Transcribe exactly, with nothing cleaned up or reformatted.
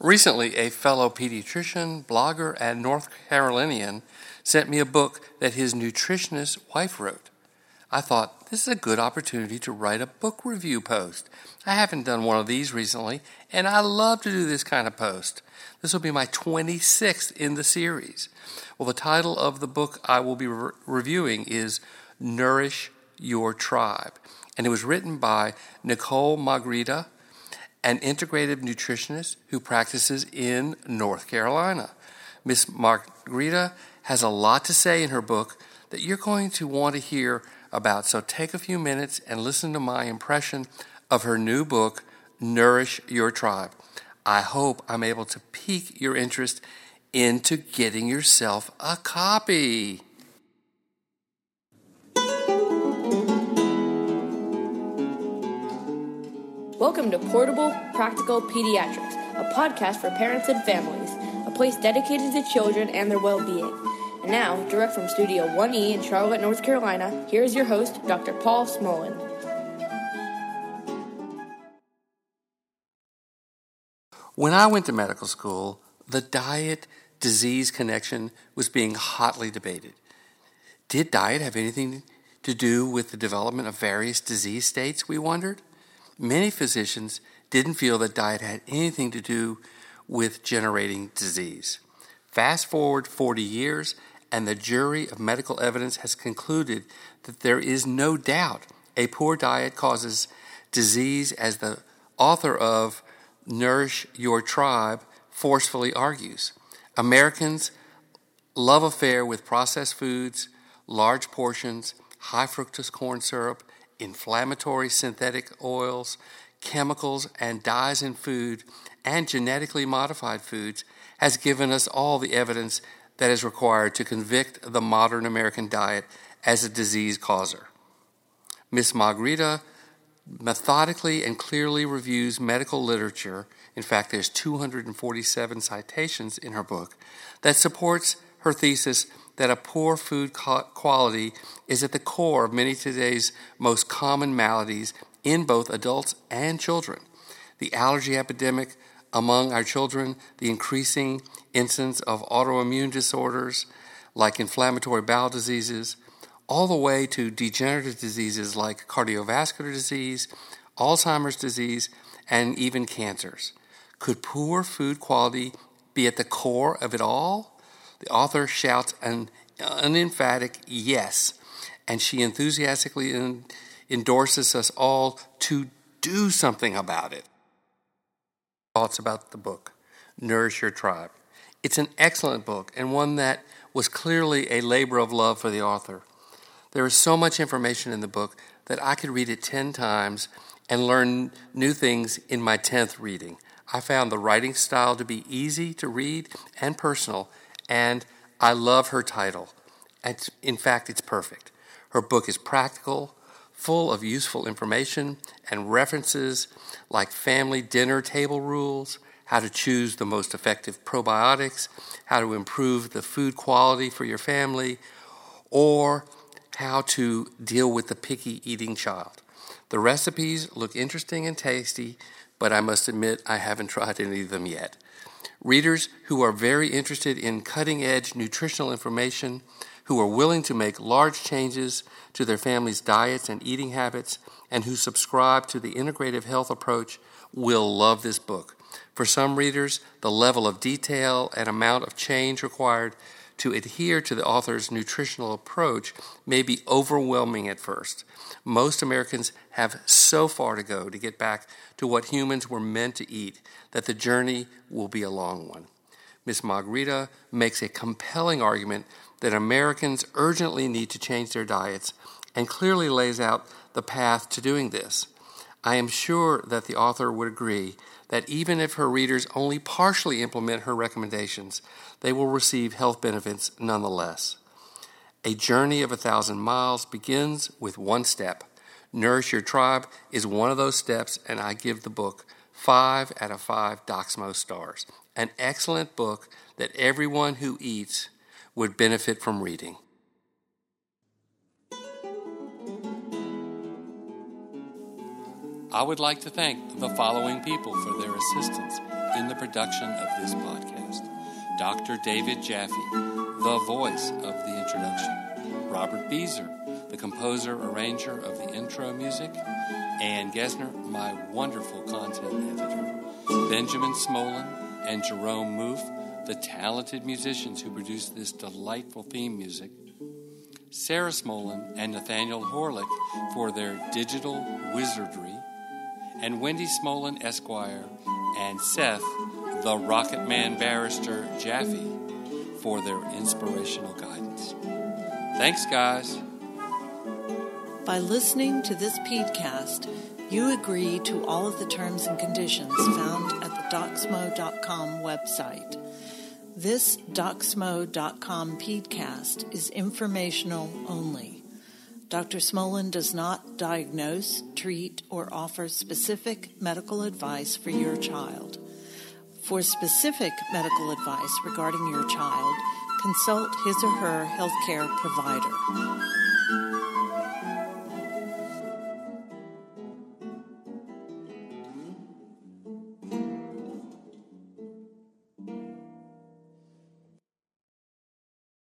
Recently, a fellow pediatrician, blogger, and North Carolinian sent me a book that his nutritionist wife wrote. I thought, this is a good opportunity to write a book review post. I haven't done one of these recently, and I love to do this kind of post. This will be my twenty-sixth in the series. Well, the title of the book I will be re- reviewing is Nourish Your Tribe, and it was written by Nicole Margarita, an integrative nutritionist who practices in North Carolina. Miss Margarita has a lot to say in her book that you're going to want to hear about, so take a few minutes and listen to my impression of her new book, Nourish Your Tribe. I hope I'm able to pique your interest into getting yourself a copy. Welcome to Portable Practical Pediatrics, a podcast for parents and families, a place dedicated to children and their well-being. And now, direct from Studio one E in Charlotte, North Carolina, here's your host, Doctor Paul Smolin. When I went to medical school, the diet-disease connection was being hotly debated. Did diet have anything to do with the development of various disease states, we wondered? Many physicians didn't feel that diet had anything to do with generating disease. Fast forward forty years, and the jury of medical evidence has concluded that there is no doubt a poor diet causes disease, as the author of Nourish Your Tribe forcefully argues. Americans' love affair with processed foods, large portions, high fructose corn syrup, inflammatory synthetic oils, chemicals and dyes in food, and genetically modified foods has given us all the evidence that is required to convict the modern American diet as a disease causer. Miss Margarita methodically and clearly reviews medical literature. In fact, there's two hundred forty-seven citations in her book that supports her thesis that a poor food quality is at the core of many of today's most common maladies in both adults and children. The allergy epidemic among our children, the increasing incidence of autoimmune disorders like inflammatory bowel diseases, all the way to degenerative diseases like cardiovascular disease, Alzheimer's disease, and even cancers. Could poor food quality be at the core of it all? The author shouts an unemphatic yes, and she enthusiastically en- endorses us all to do something about it. Thoughts about the book, Nourish Your Tribe. It's an excellent book, and one that was clearly a labor of love for the author. There is so much information in the book that I could read it ten times and learn new things in my tenth reading. I found the writing style to be easy to read and personal, and I love her title. It's, in fact, it's perfect. Her book is practical, full of useful information and references like family dinner table rules, how to choose the most effective probiotics, how to improve the food quality for your family, or how to deal with the picky eating child. The recipes look interesting and tasty, but I must admit I haven't tried any of them yet. Readers who are very interested in cutting-edge nutritional information, who are willing to make large changes to their family's diets and eating habits, and who subscribe to the integrative health approach will love this book. For some readers, the level of detail and amount of change required to adhere to the author's nutritional approach may be overwhelming at first. Most Americans have so far to go to get back to what humans were meant to eat that the journey will be a long one. Miss Margarita makes a compelling argument that Americans urgently need to change their diets and clearly lays out the path to doing this. I am sure that the author would agree that even if her readers only partially implement her recommendations, they will receive health benefits nonetheless. A journey of a thousand miles begins with one step. Nourish Your Tribe is one of those steps, and I give the book five out of five Doxmo stars. An excellent book that everyone who eats would benefit from reading. I would like to thank the following people for their assistance in the production of this podcast. Doctor David Jaffe, the voice of the introduction. Robert Beezer, the composer, arranger of the intro music. Ann Gesner, my wonderful content editor. Benjamin Smolin and Jerome Moof, the talented musicians who produced this delightful theme music. Sarah Smolin and Nathaniel Horlick for their digital wizardry. And Wendy Smolin, Esquire, and Seth, the Rocket Man Barrister Jaffe, for their inspirational guidance. Thanks, guys. By listening to this podcast, you agree to all of the terms and conditions found at the Docsmo dot com website. This Docsmo dot com podcast is informational only. Doctor Smolin does not diagnose, treat, or offer specific medical advice for your child. For specific medical advice regarding your child, consult his or her healthcare provider.